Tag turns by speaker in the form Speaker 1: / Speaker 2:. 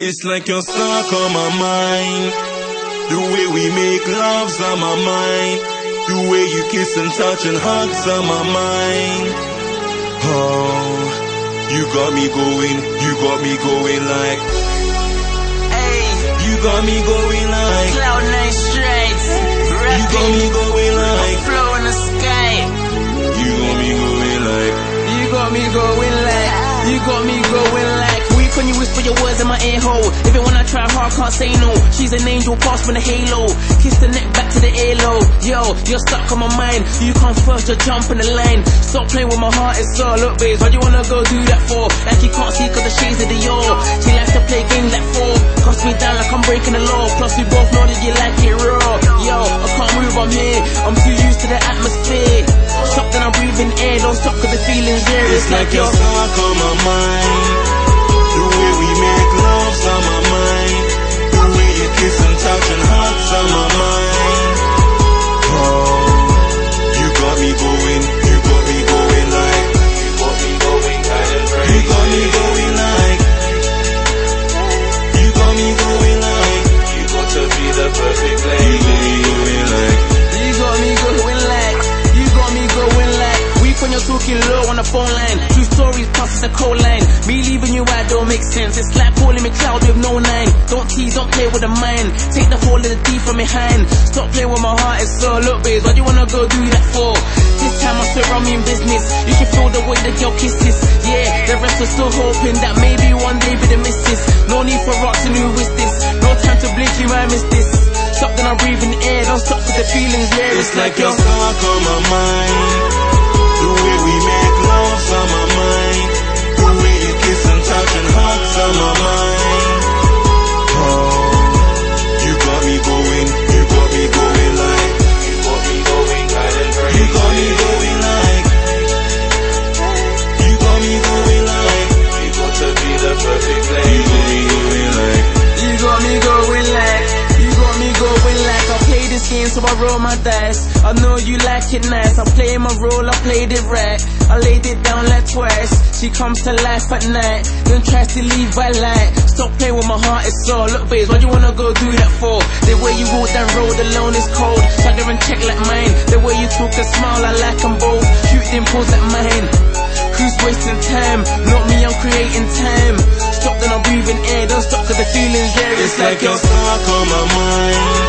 Speaker 1: It's like you're stuck on my mind. The way we make love's on my mind. The way you kiss and touch and hug's on my mind. Oh, you got me going like.
Speaker 2: Hey,
Speaker 1: you got me going like.
Speaker 2: Cloud9 Strikes,
Speaker 1: you got me going like.
Speaker 2: flow in the sky.
Speaker 1: You got me going like.
Speaker 2: You got me going like. You got me going like. Weak when you whisper your words in my ear hole. Even when I try hard, can't say no. She's an angel, pass from the halo. Kiss the neck back to the earlobe. Yo, you're stuck on my mind. You come first, you're jumping the line. Stop playing with my heart, it's all. Look, babes, what you wanna go do that for? Like you can't see cause the shades of the yo. She likes to play games like 4. Cuss me down like I'm breaking the law. Plus we both know that you like it raw. Yo, I can't move, I'm here. I'm too used to the atmosphere. Stop, then I'm breathing air. Don't stop cause the feeling's there.
Speaker 1: It's like you're stuck on my mind. The way we make love's on my mind. The way you kiss and touch and hugs on my mind. Oh, you got me going like. You got me going kind of crazy. You got me going like. You got me going like. You got to be the perfect lady. You got me going like.
Speaker 2: You got me going like. You got me going like. Weak when you're talking low on the phone line. Two stories plus it's a cold line. Me leaving you out don't make sense. It's like calling me cloud with no 9. Don't tease, don't play with the mind. Take the whole of the D from behind. Stop playing with my heart, it's so. Look, babes, what do you wanna go do that for? This time I swear I'm in business. You can feel the way that your kisses. Yeah, the rest are still hoping that maybe one day be the missus. No need for asking who is this. No time to blink, you might miss this. Stop, then I'm breathing air. Don't stop with the feelings there.
Speaker 1: It's like you're stuck on my mind. The way we make love's on my mind. The way you kiss and touch and hugs on my mind. Oh, you got me going like. You got me going kind of crazy. You got me going like. You got me going like. You got to be the perfect lady. You got me going like.
Speaker 2: You got me going like. You got me going like. I play this game so I roll my dice. I know you like it nice. I play my role, I played it right. I laid it down like twice. She comes to life at night, then tries to leave by light. Stop playing with my heart, it's all. Look, babes, what you wanna go do that for? The way you walk down road alone is cold. Shudder and check like mine. The way you talk and smile, I like them both. Shoot dimples like mine. Who's wasting time? Not me, I'm creating time. Stop, then I'm breathing air. Don't stop cause the feeling's there.
Speaker 1: It's like you're stuck on my mind.